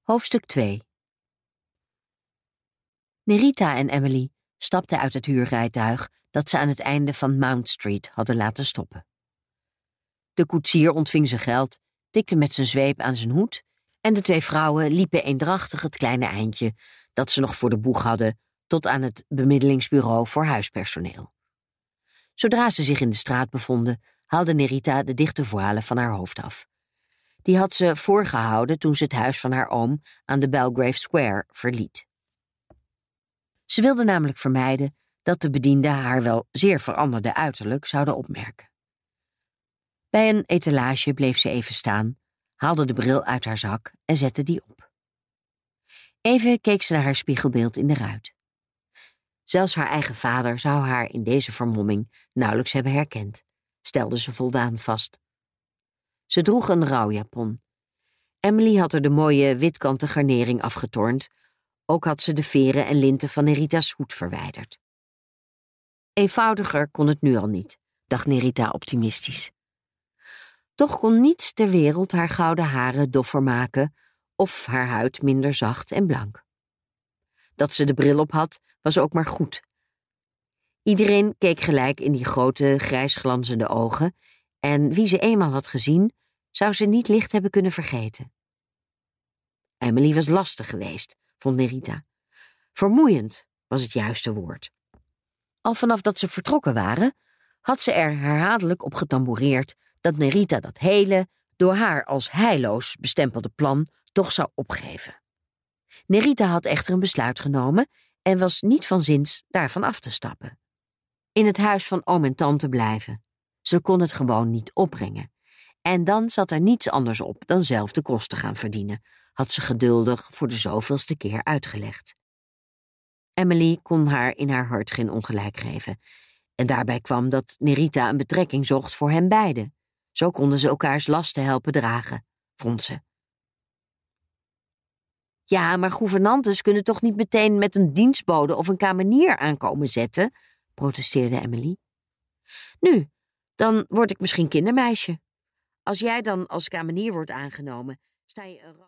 Hoofdstuk 2. Nerita en Emily stapten uit het huurrijtuig dat ze aan het einde van Mount Street hadden laten stoppen. De koetsier ontving zijn geld, tikte met zijn zweep aan zijn hoed en de twee vrouwen liepen eendrachtig het kleine eindje dat ze nog voor de boeg hadden tot aan het bemiddelingsbureau voor huispersoneel. Zodra ze zich in de straat bevonden, haalde Nerita de dichte voile van haar hoofd af. Die had ze voorgehouden toen ze het huis van haar oom aan de Belgrave Square verliet. Ze wilde namelijk vermijden dat de bedienden haar wel zeer veranderde uiterlijk zouden opmerken. Bij een etalage bleef ze even staan, haalde de bril uit haar zak en zette die op. Even keek ze naar haar spiegelbeeld in de ruit. Zelfs haar eigen vader zou haar in deze vermomming nauwelijks hebben herkend, stelde ze voldaan vast. Ze droeg een rouwjapon. Emily had er de mooie witkanten garnering afgetornd, ook had ze de veren en linten van Nerita's hoed verwijderd. Eenvoudiger kon het nu al niet, dacht Nerita optimistisch. Toch kon niets ter wereld haar gouden haren doffer maken of haar huid minder zacht en blank. Dat ze de bril op had, was ook maar goed. Iedereen keek gelijk in die grote, grijsglanzende ogen en wie ze eenmaal had gezien, zou ze niet licht hebben kunnen vergeten. Emily was lastig geweest, vond Nerita. Vermoeiend was het juiste woord. Al vanaf dat ze vertrokken waren, had ze er herhaaldelijk op getamboureerd dat Nerita dat hele, door haar als heilloos bestempelde plan toch zou opgeven. Nerita had echter een besluit genomen en was niet van zins daarvan af te stappen. In het huis van oom en tante blijven. Ze kon het gewoon niet opbrengen. En dan zat er niets anders op dan zelf de kosten gaan verdienen, had ze geduldig voor de zoveelste keer uitgelegd. Emily kon haar in haar hart geen ongelijk geven. En daarbij kwam dat Nerita een betrekking zocht voor hen beiden. Zo konden ze elkaars lasten helpen dragen, vond ze. Ja, maar gouvernantes kunnen toch niet meteen met een dienstbode of een kamenier aankomen zetten, protesteerde Emily. Nu, dan word ik misschien kindermeisje. Als jij dan als kamenier wordt aangenomen, sta je een